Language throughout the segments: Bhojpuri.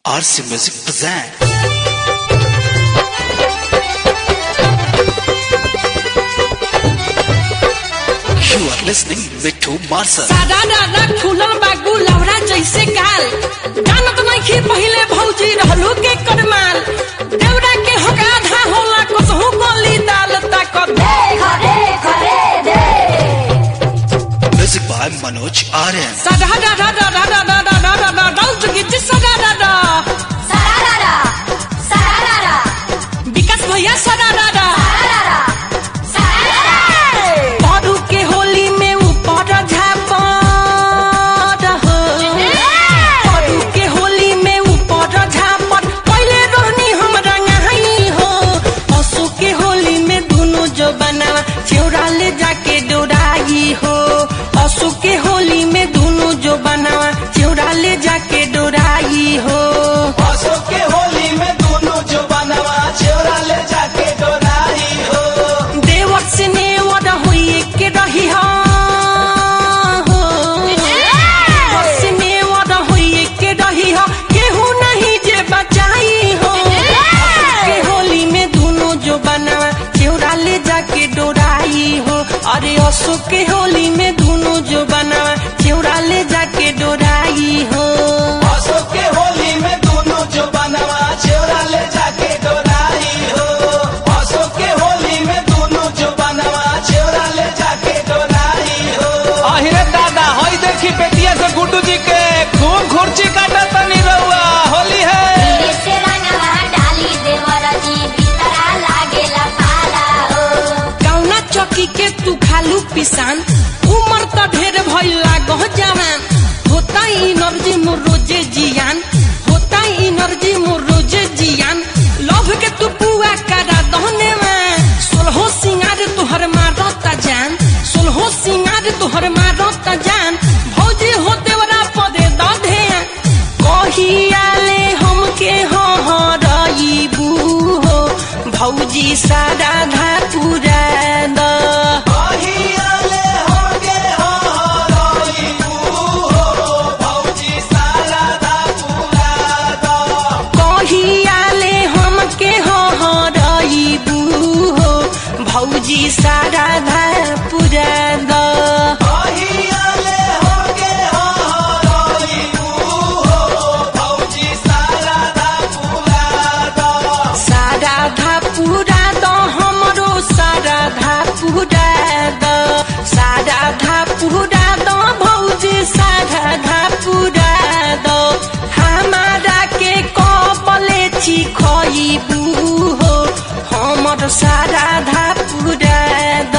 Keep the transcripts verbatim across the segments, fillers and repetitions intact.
R C Music present. You are listening with two Marcel. सादा दादा खुलल बागु लवरा जैसे गाल जानत नइखे पहिले भौजी रहलू के करमाल देवरा के होगा आधा होला कसहु गोली दाल तक देख देख रे दे Music by Manoj Aryan. सादा दादा दादा दादा दादा दादा डाल जुगित सादा दादा सादा दादा सादा दादा विकास भैया सादा दादा सादा सादा पारू के होली में ऊपर झापट हो पारू के होली में ऊपर झापट पहले रहनी हमरा नहीं हो पशु के होली में दोनों जो बनावा चौरा ले जाके डोराई हो पशु के होली में दोनों जो बनावा चौरा ले जाके डोराई हो पशु के होली में दोनों जो बनावा चौरा ले जाके डोराई हो देवर से नेवर होइए के रही हो देवर से नेवर होइए के रही हो केहू नहीं जे बचाई हो पशु के होली में दोनों जो बनावा चौरा ले जाके डोराई हो अरे अशोक के होली में दोनों जो बनावा चौरा ले जाके डोराई हो पशु के होली में दोनों जो बनावा चौरा ले जाके डोराई हो पशु के होली में दोनों जो बनावा चौरा ले जाके डोराई हो अहिरे दादा होई देखी बेटिया से गुड्डू जी के खूब खुर्ची काटा तनी रहुआ होली है धीरे से रंगवा डाली देवर जी भीतरा लागेला पाला हो कौना चौकी के तू खालू पिसान उमर तो ढेर भइला गह जवान होता एनर्जी मोर रोजे जियान होता एनर्जी मोर रोजे जियान लव के तू पुआ करा दहने में सोलहो सिंगार तुहर मारता जान सोलहो सिंगार तुहर मारता जान भौजी हो देवरा पदे दधे कहियाले हमके हो हो रईबू हो भौजी सारा धातुरा द कहियाले होगे हो रईबू हो भौजी सारा दा पूरा दो कहियाले हमके हो हो रईबू हो भौजी सारा धापुरा द कहियाले होगे हो रईबू हो भौजी सारा दा पूरा दो सारा धापुरा द हमरो सारा धापुरा द सारा धापुरा द भौजी सारा धापुरा द हमारा के कपले छी खइबू हो हमर सारा धापुरा द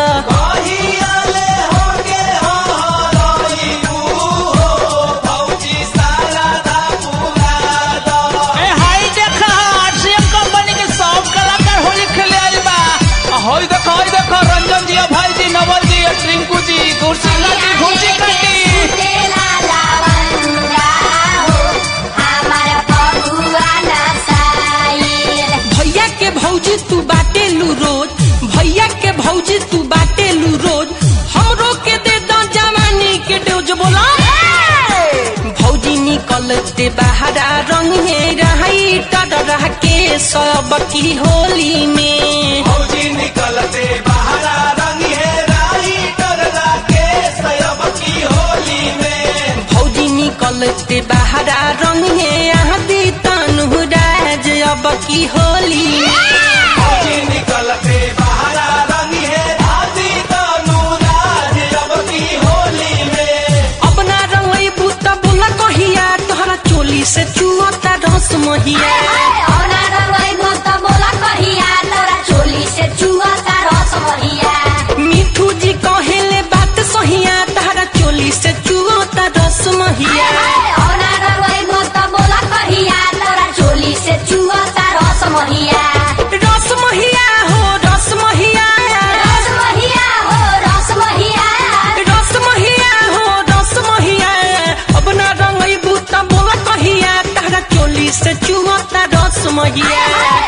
कहियाले होगे हो रईबू हो भौजी सारा दा पूरा दो ए हाई देखा आरसीएम कंपनी के सब कलाकार होली खेले आइल बा होई देखो होई देखो रंजन जी भाई जी नवल जी ट्रिंकू जी गुरसिंह जी खुर्ची काटी तेला लावंगा हो हमारा पगुआ नसाइल भैया के भौजी तू बाटेलू रोज भैया के भौजी तू बाटेलू रोज हमरो के दे द जवानी के डोज बोला भौजी निकलते बाहरा रंग है रही टडरा के सब की होली में भौजी निकलते बाहरा रंग है राही डरला के सयब की होली में भौजी निकलते बाहरा रंग है आदि तनुराज अब की होली में भौजी निकलते बाहरा रंग है आदि तनुराज अब की होली में अपना रंगई बूता बोला कहिया तोहरा चोली से चुअता रस महिया औना रंगई मत बोला कहिया तोरा चोली से चुआ का रस महिया मिठू जी कहेले बात सहिया तहरा चोली से चुअता रस महिया औना रंगई मत बोला कहिया तोरा चोली से चुआ का रस महिया रस महिया हो रस महिया रस महिया हो रस महिया रस महिया हो रस महिया अपना रंगई बूता बोला कहिया तहरा चोली से चुअता रस महिया